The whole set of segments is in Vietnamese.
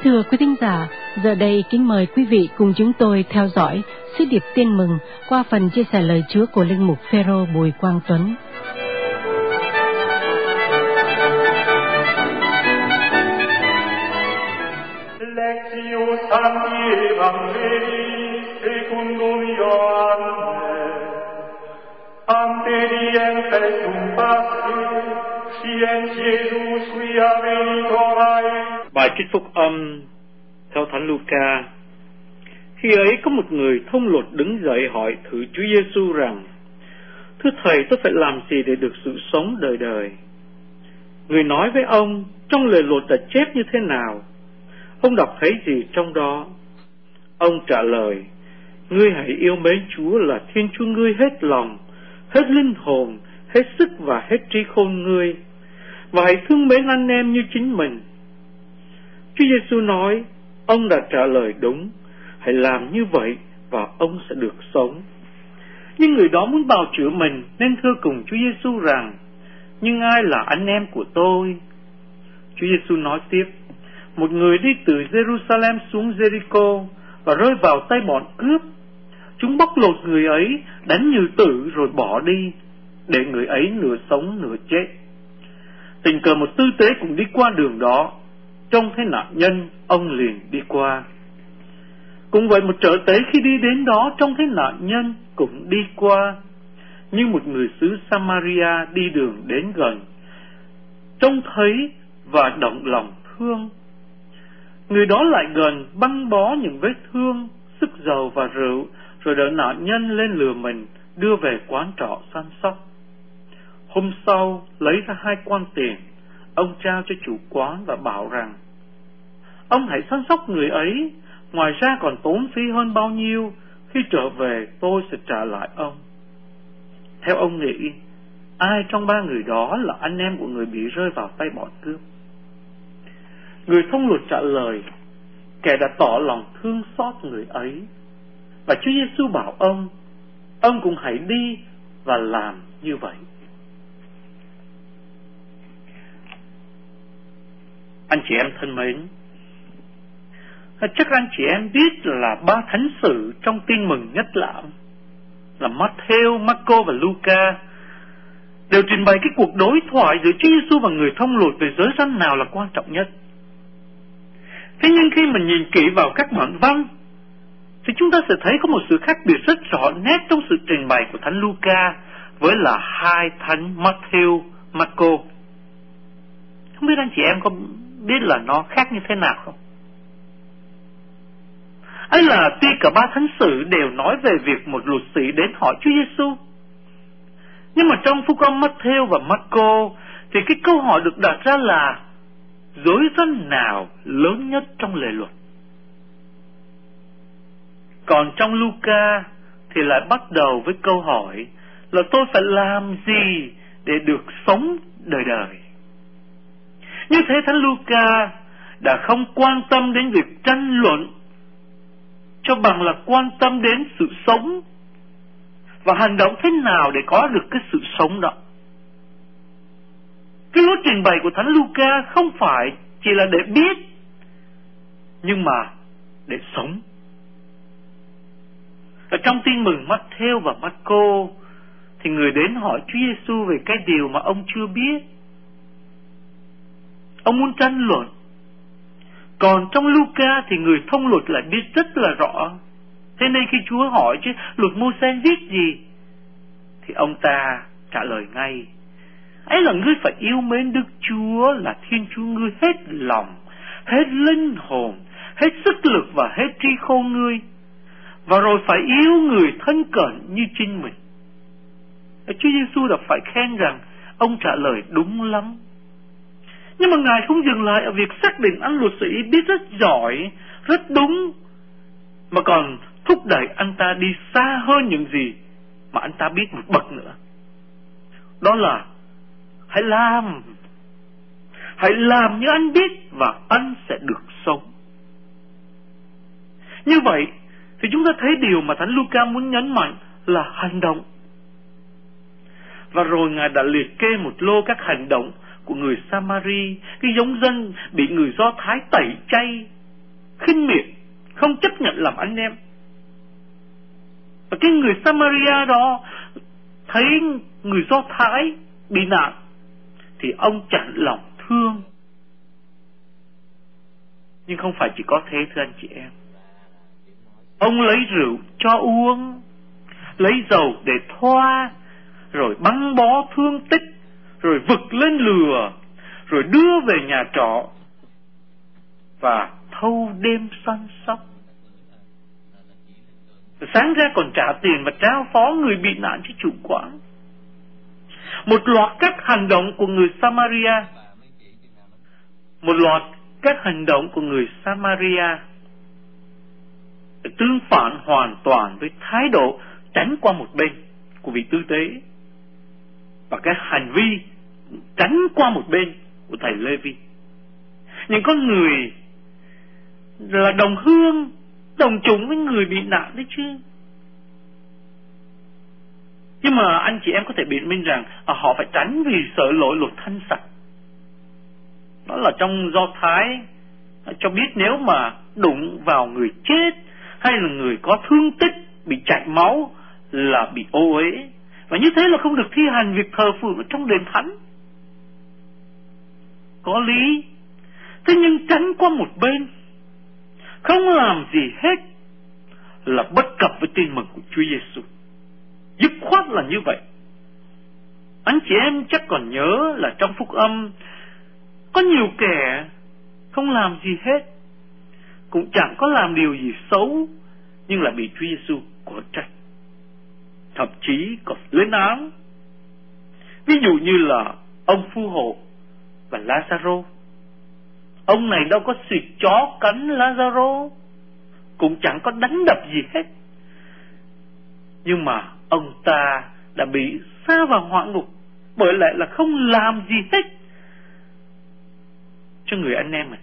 thưa quý thính giả, giờ đây kính mời quý vị cùng chúng tôi theo dõi sứ điệp Tin Mừng qua phần chia sẻ lời Chúa của Linh mục Phêrô Bùi Quang Tuấn. Bài trích phúc âm theo Thánh Luca. Khi ấy có một người thông lột đứng dậy hỏi thử Chúa Giêsu rằng: Thưa Thầy, tôi phải làm gì để được sự sống đời đời? Người nói với ông: Trong lời luật đã chép như thế nào? Ông đọc thấy gì trong đó? Ông trả lời: Ngươi hãy yêu mến Chúa là Thiên Chúa ngươi hết lòng, hết linh hồn, hết sức và hết trí khôn ngươi, và hãy thương mến anh em như chính mình. Chúa Giêsu nói: Ông đã trả lời đúng, hãy làm như vậy và ông sẽ được sống. Nhưng người đó muốn bào chữa mình nên thưa cùng Chúa Giêsu rằng: Nhưng ai là anh em của tôi? Chúa Giêsu nói tiếp: Một người đi từ Jerusalem xuống Jericho và rơi vào tay bọn cướp. Chúng bóc lột người ấy, đánh như tử rồi bỏ đi, để người ấy nửa sống nửa chết. Tình cờ một tư tế cũng đi qua đường đó, trông thấy nạn nhân, ông liền đi qua. Cũng vậy, một trợ tế khi đi đến đó trông thấy nạn nhân cũng đi qua. Nhưng một người xứ Samaria đi đường đến gần, trông thấy và động lòng thương. Người đó lại gần, băng bó những vết thương, sức dầu và rượu, rồi đỡ nạn nhân lên lừa mình, đưa về quán trọ săn sóc. Hôm sau, lấy ra 2 quan tiền, ông trao cho chủ quán và bảo rằng: Ông hãy săn sóc người ấy, ngoài ra còn tốn phí hơn bao nhiêu, khi trở về tôi sẽ trả lại ông. Theo ông nghĩ, ai trong 3 người đó là anh em của người bị rơi vào tay bọn cướp? Người thông luật trả lời: Kẻ đã tỏ lòng thương xót người ấy. Và Chúa Giêsu bảo ông cũng hãy đi và làm như vậy. Anh chị em thân mến, chắc anh chị em biết là 3 thánh sử trong Tin Mừng nhất lãm là Matthew, Marco và Luca đều trình bày cái cuộc đối thoại giữa Chúa Giêsu và người thông luật về giới răn nào là quan trọng nhất. Thế nhưng khi mình nhìn kỹ vào các bản văn thì chúng ta sẽ thấy có một sự khác biệt rất rõ nét trong sự trình bày của thánh Luca với là 2 thánh Matthew, Marco. Không biết anh chị em có biết là nó khác như thế nào không? Ấy là tuy cả 3 thánh sử đều nói về việc một luật sĩ đến hỏi Chúa Giêsu, nhưng mà trong phúc âm Matthew và Marco thì cái câu hỏi được đặt ra là: Giới răn nào lớn nhất trong lề luật? Còn trong Luca thì lại bắt đầu với câu hỏi là: Tôi phải làm gì để được sống đời đời? Như thế thánh Luca đã không quan tâm đến việc tranh luận, cho bằng là quan tâm đến sự sống và hành động thế nào để có được cái sự sống đó. Cái lối trình bày của thánh Luca không phải chỉ là để biết, nhưng mà để sống. Ở trong Tin Mừng Matthew và Marco thì người đến hỏi Chúa Giêsu về cái điều mà ông chưa biết. Ông muốn tranh luận. Còn trong Luca thì người thông luật lại biết rất là rõ. Thế nên khi Chúa hỏi chứ luật Mô-se viết gì, thì ông ta trả lời ngay: Ấy là ngươi phải yêu mến Đức Chúa là Thiên Chúa ngươi hết lòng, hết linh hồn, hết sức lực và hết trí khôn ngươi, và rồi phải yêu người thân cận như chính mình. Chúa Giêsu đã phải khen rằng ông trả lời đúng lắm. Nhưng mà Ngài không dừng lại ở việc xác định anh luật sĩ biết rất giỏi, rất đúng, mà còn thúc đẩy anh ta đi xa hơn những gì mà anh ta biết một bậc nữa. Đó là: Hãy làm như anh biết và anh sẽ được sống. Như vậy thì chúng ta thấy điều mà thánh Luca muốn nhấn mạnh là hành động. Và rồi Ngài đã liệt kê một lô các hành động của người Samari, cái giống dân bị người Do Thái tẩy chay, khinh miệt, không chấp nhận làm anh em. Và cái người Samaria đó thấy người Do Thái bị nạn thì ông chạnh lòng thương. Nhưng không phải chỉ có thế, thưa anh chị em. Ông lấy rượu cho uống, lấy dầu để thoa, rồi băng bó thương tích, rồi vực lên lừa, rồi đưa về nhà trọ và thâu đêm săn sóc. Sáng ra còn trả tiền và trao phó người bị nạn cho chủ quán. Một loạt các hành động của người Samaria, tương phản hoàn toàn với thái độ tránh qua một bên của vị tư tế và cái hành vi tránh qua một bên của thầy Lê-vi. Những con người là đồng hương, đồng chủng với người bị nạn đấy chứ. Nhưng mà anh chị em có thể biện minh rằng họ phải tránh vì sợ lỗi luật thanh sạch. Đó là trong Do Thái cho biết nếu mà đụng vào người chết hay là người có thương tích, bị chảy máu là bị ô uế. Và như thế là không được thi hành việc thờ phượng ở trong đền thánh. Có lý. Thế nhưng tránh qua một bên, không làm gì hết là bất cập với tin mừng của Chúa Giêsu. Dứt khoát là như vậy. Anh chị em chắc còn nhớ là trong Phúc Âm có nhiều kẻ không làm gì hết, cũng chẳng có làm điều gì xấu, nhưng lại bị Chúa Giêsu có trách, thậm chí còn lên án. Ví dụ như là ông phu hộ và Lazaro. Ông này đâu có xịt chó cắn Lazaro, cũng chẳng có đánh đập gì hết, nhưng mà ông ta đã bị sa vào hỏa ngục bởi lẽ là không làm gì hết cho người anh em này.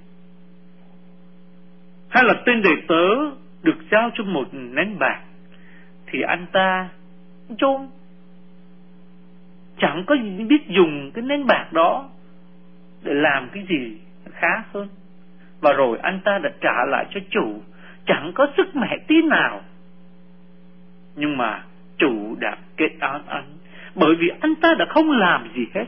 Hay là tên đệ tớ được giao cho một nén bạc thì anh ta chôn, chẳng có biết dùng cái nén bạc đó để làm cái gì khá hơn, và rồi anh ta đã trả lại cho chủ, chẳng có sức mẻ tí nào. Nhưng mà chủ đã kết án anh bởi vì anh ta đã không làm gì hết.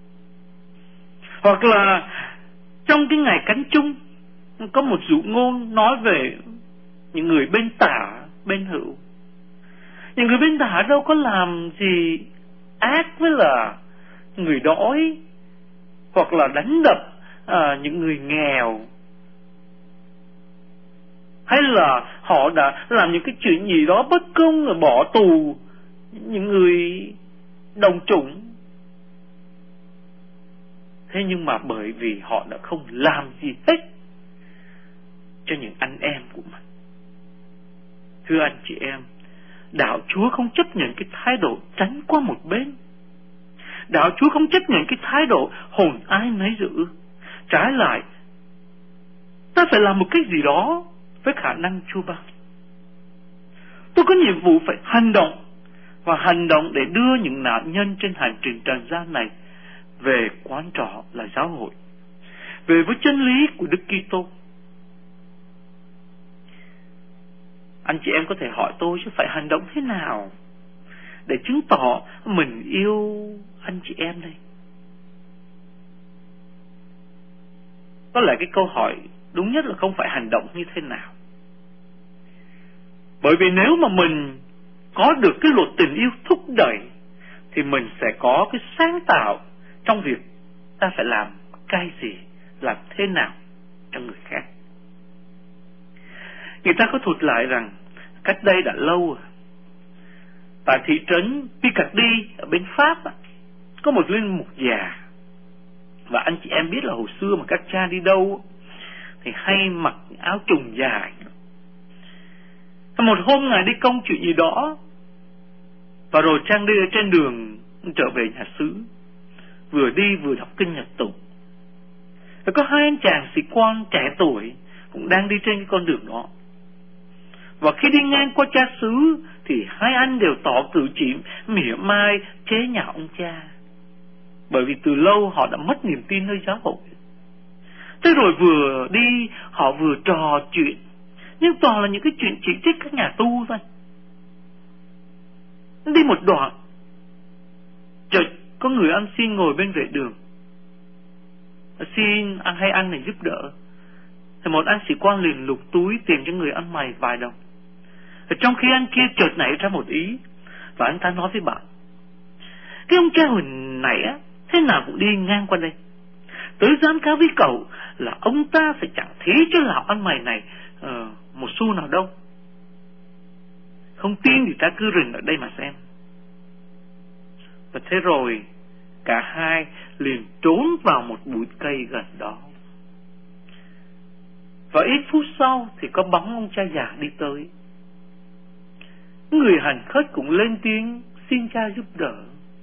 Hoặc là trong cái ngày cánh chung có một dụ ngôn nói về những người bên tả bên hữu. Những người bên tả đâu có làm gì ác với là người đói, hoặc là đánh đập những người nghèo, hay là họ đã làm những cái chuyện gì đó bất công rồi bỏ tù những người đồng chủng. Thế nhưng mà bởi vì họ đã không làm gì hết cho những anh em của mình. Thưa anh chị em, đạo Chúa không chấp nhận cái thái độ tránh qua một bên. Đạo Chúa không chấp nhận cái thái độ hồn ai nấy giữ. Trái lại, ta phải làm một cái gì đó với khả năng Chúa ban. Tôi có nhiệm vụ phải hành động, và hành động để đưa những nạn nhân trên hành trình trần gian này về quán trọ là giáo hội, về với chân lý của Đức Kitô. Anh chị em có thể hỏi tôi chứ phải hành động thế nào để chứng tỏ mình yêu anh chị em đây? Có lẽ cái câu hỏi đúng nhất là không phải hành động như thế nào. Bởi vì nếu mà mình có được cái luật tình yêu thúc đẩy thì mình sẽ có cái sáng tạo trong việc ta phải làm cái gì, làm thế nào cho người khác. Người ta có thuật lại rằng cách đây đã lâu tại thị trấn Picardy ở bên Pháp có một linh mục già. Và anh chị em biết là hồi xưa mà các cha đi đâu thì hay mặc áo trùng dài. Một hôm Ngài đi công chuyện gì đó, và rồi Trang đi ở trên đường trở về nhà xứ, vừa đi vừa đọc kinh nhật tụng. Và có hai anh chàng sĩ quan trẻ tuổi cũng đang đi trên cái con đường đó. Và khi đi ngang qua cha xứ thì hai anh đều tỏ cử chỉ mỉa mai chế nhạo ông cha, bởi vì từ lâu họ đã mất niềm tin nơi giáo hội. Thế rồi vừa đi họ vừa trò chuyện, nhưng toàn là những cái chuyện chỉ trích các nhà tu thôi. Đi một đoạn, chợt có người ăn xin ngồi bên vệ đường, xin ăn hay ăn này giúp đỡ. Thì một anh sĩ quan liền lục túi tìm cho người ăn mày vài đồng. Trong khi anh kia chợt nảy ra một ý, và anh ta nói với bạn: cái ông cha hồi nãy á, thế nào cũng đi ngang qua đây, tới dám cáo với cậu là ông ta sẽ chẳng thế cho lão ăn mày này một xu nào đâu. Không tin thì ta cứ rình ở đây mà xem. Và thế rồi cả hai liền trốn vào một bụi cây gần đó. Và ít phút sau thì có bóng ông cha già đi tới. Người hành khất cũng lên tiếng xin cha giúp đỡ.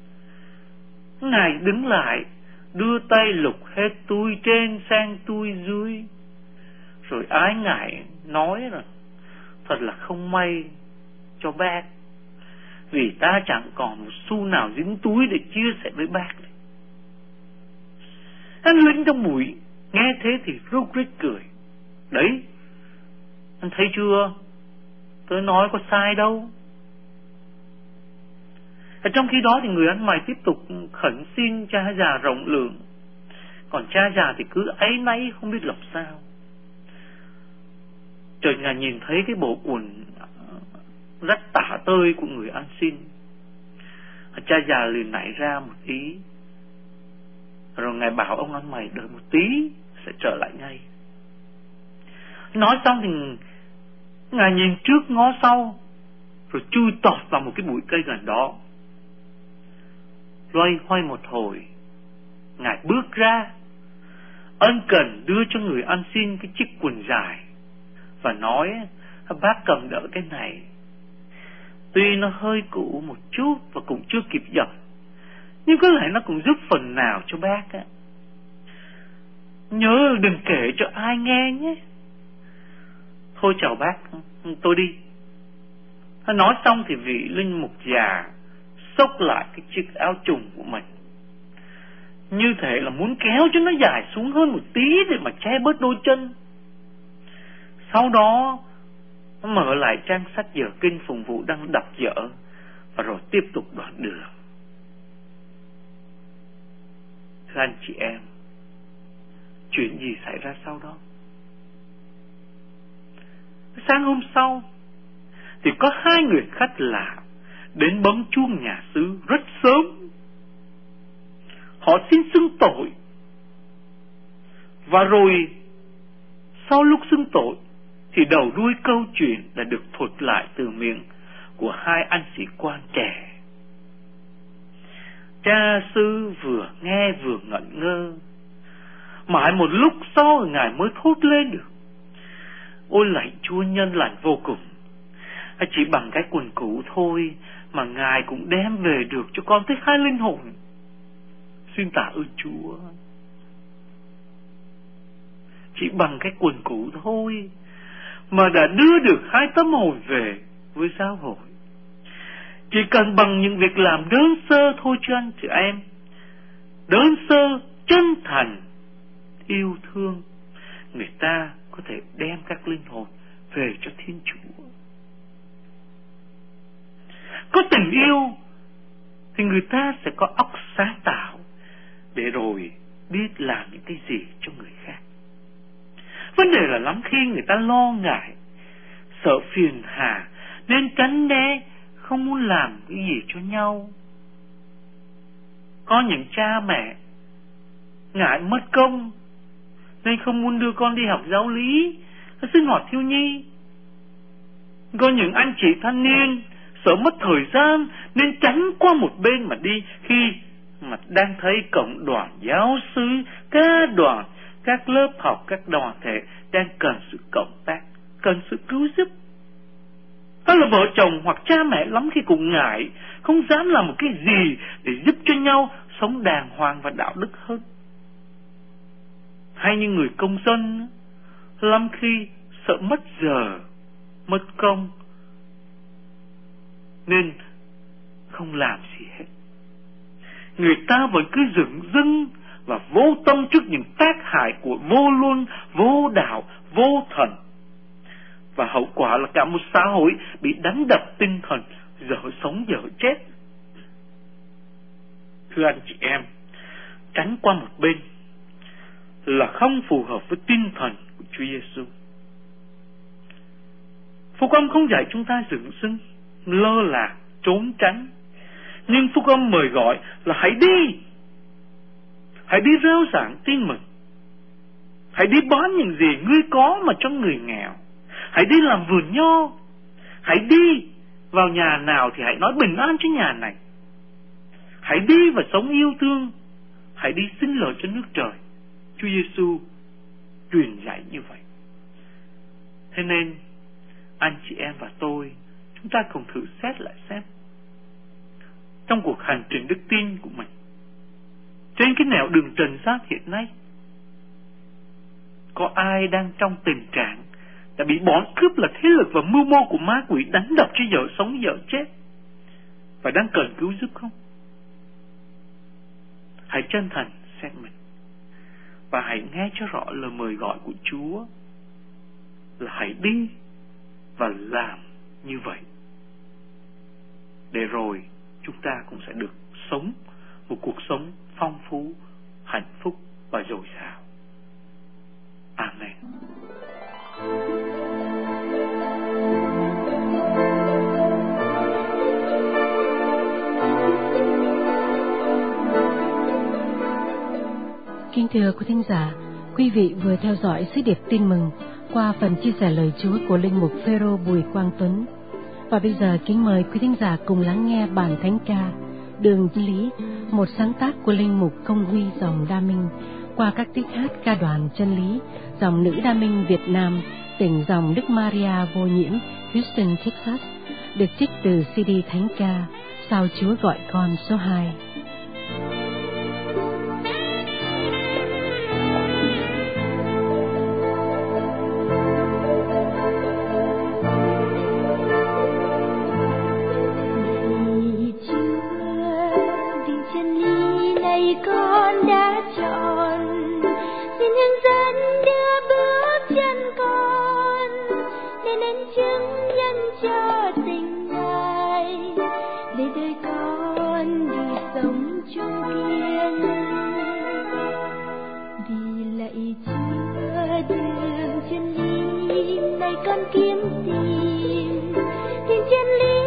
Ngài đứng lại, đưa tay lục hết túi trên sang túi dưới, rồi ái ngại nói là thật là không may cho bác, vì ta chẳng còn một xu nào dính túi để chia sẻ với bác. Anh lính trong bụi nghe thế thì rúc rích cười: đấy, anh thấy chưa, tôi nói có sai đâu. Trong khi đó thì người ăn mày tiếp tục khẩn xin cha già rộng lượng, còn cha già thì cứ áy náy không biết làm sao. Chợt Ngài nhìn thấy cái bộ quần rách tả tơi của người ăn xin. Cha già liền nảy ra một ý, rồi Ngài bảo ông ăn mày đợi một tí sẽ trở lại ngay. Nói xong thì Ngài nhìn trước ngó sau, rồi chui tọt vào một cái bụi cây gần đó. Loay hoay một hồi, Ngài bước ra, ân cần đưa cho người ăn xin cái chiếc quần dài và nói: bác cầm đỡ cái này, tuy nó hơi cũ một chút và cũng chưa kịp dập, nhưng có lẽ nó cũng giúp phần nào cho bác á. Nhớ đừng kể cho ai nghe nhé. Thôi chào bác, tôi đi. Nói xong thì vị linh mục già xốc lại cái chiếc áo trùng của mình, như thể là muốn kéo cho nó dài xuống hơn một tí để mà che bớt đôi chân. Sau đó nó mở lại trang sách giờ kinh phụng vụ đang đọc dở, và rồi tiếp tục đoạn đường. Thưa anh chị em, chuyện gì xảy ra sau đó? Sáng hôm sau thì có hai người khách lạ đến bấm chuông nhà xứ rất sớm. Họ xin xưng tội, và rồi sau lúc xưng tội thì đầu đuôi câu chuyện đã được thuật lại từ miệng của hai anh sĩ quan trẻ. Cha xứ vừa nghe vừa ngẩn ngơ, mãi một lúc sau Ngài mới thốt lên được: ôi lạy Chúa nhân lành vô cùng, chỉ bằng cái quần cũ thôi mà Ngài cũng đem về được cho con tới 2 linh hồn. Xin tạ ơn Chúa. Chỉ bằng cái quần cũ thôi mà đã đưa được 2 tấm hồn về với giáo hội. Chỉ cần bằng những việc làm đơn sơ thôi cho anh chị em, đơn sơ, chân thành, yêu thương, người ta có thể đem các linh hồn về cho Thiên Chúa. Có tình yêu thì người ta sẽ có óc sáng tạo để rồi biết làm những cái gì cho người khác. Vấn đề là lắm khi người ta lo ngại, sợ phiền hà nên tránh né, không muốn làm cái gì cho nhau. Có những cha mẹ ngại mất công nên không muốn đưa con đi học giáo lý, sinh hoạt thiếu nhi. Có những anh chị thanh niên sợ mất thời gian nên tránh qua một bên mà đi, khi mà đang thấy cộng đoàn giáo xứ, ca đoàn, các lớp học, các đoàn thể đang cần sự cộng tác, cần sự cứu giúp. Hay là vợ chồng hoặc cha mẹ lắm khi cũng ngại, không dám làm một cái gì để giúp cho nhau sống đàng hoàng và đạo đức hơn. Hay như người công dân lắm khi sợ mất giờ, mất công nên không làm gì hết. Người ta vẫn cứ dửng dưng và vô vô tâm trước những tác hại của vô luân, vô đạo, vô thần. Và hậu quả là cả một xã hội bị đánh đập tinh thần, dở sống dở chết. Thưa anh chị em, tránh qua một bên là không phù hợp với tinh thần của Chúa Giêsu. Phúc âm không dạy chúng ta dựng xưng, lơ là, trốn tránh. Nhưng phúc âm mời gọi là hãy đi. Hãy đi rao giảng tin mừng. Hãy đi bán những gì ngươi có mà cho người nghèo. Hãy đi làm vườn nho. Hãy đi vào nhà nào thì hãy nói bình an cho nhà này. Hãy đi và sống yêu thương. Hãy đi xin lời cho nước trời. Chúa Giêsu truyền dạy như vậy. Thế nên anh chị em và tôi, chúng ta cùng thử xét lại xem, trong cuộc hành trình đức tin của mình, trên cái nẻo đường trần gian hiện nay, có ai đang trong tình trạng đã bị bọn cướp là thế lực và mưu mô của ma quỷ đánh đập cho dở sống dở chết và đang cần cứu giúp không? Hãy chân thành xét mình và hãy nghe cho rõ lời mời gọi của Chúa là hãy đi và làm như vậy, để rồi chúng ta cũng sẽ được sống một cuộc sống phong phú, hạnh phúc và dồi dào. Amen. Kính thưa quý thính giả, quý vị vừa theo dõi sứ điệp tin mừng qua phần chia sẻ lời Chúa của linh mục Phêrô Bùi Quang Tuấn. Và bây giờ kính mời quý thính giả cùng lắng nghe bản thánh ca Đường Chân Lý, một sáng tác của linh mục Công Huy dòng Đa Minh qua các tiết hát ca đoàn Chân Lý, dòng nữ Đa Minh Việt Nam, tỉnh dòng Đức Maria Vô Nhiễm, Houston, Texas, được trích từ CD Thánh ca Sao Chúa Gọi Con số 2. Con kiếm tìm chân lý.